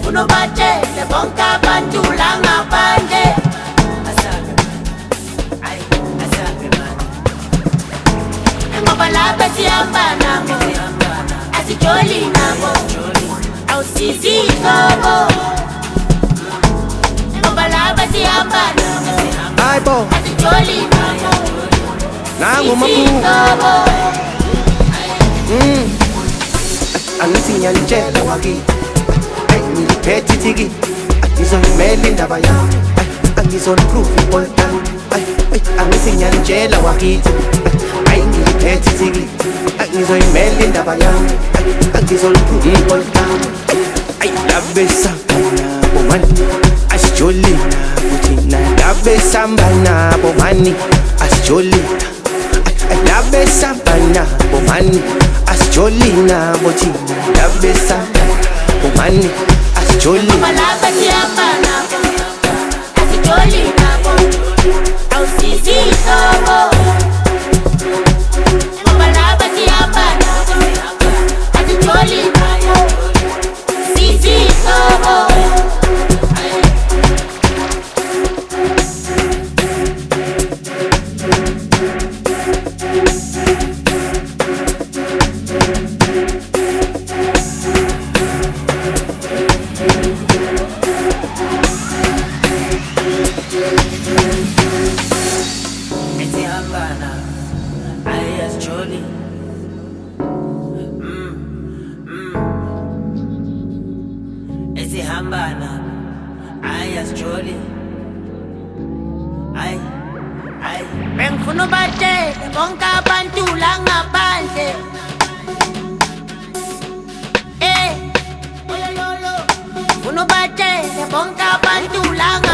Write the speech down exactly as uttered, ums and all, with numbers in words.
unobatshele bonke abantu la ngaphandle. Asabe, ayi, asabe mani. Ngoba lapha sihamba nabo, asijoli nabo, awusizi inhlobo. Ngoba lapha sihamba nabo, hayibo asijoli nabo, nangu inhlobo. Mm. Angithi ngiyanitshela wakithi, ayi ngiliphethe ithiki, ngizoyimela indaba yami, angizoniprove ipolitani. Angithi ngiyanitshela wakithi, ayi ngiliphethe ithiki, ngizoyimela indaba yami, angizoniprove ipolitani. Ayi labe samba nabo mani, asijoli nabo thina. Labe samba nabo mani, asijoli. Labe samba nabo mani, asijoli nabo thina. Labe samba nabo mani, asijoli. Ngoba lapha sihamba nabo, asijoli nabo, awusizi inhlobo. Ngoba lapha sihamba nabo, asijoli nabo, sizi inhlobo. Esihambana, ayi asijoli. Mm, mm. Esihambana, ayi asijoli. Ayi, ayi. Bengifuna ubatshele bonke abantu la ngaphandle. Eh, ngifuna ubatshele bonke abantu la ngaphandle.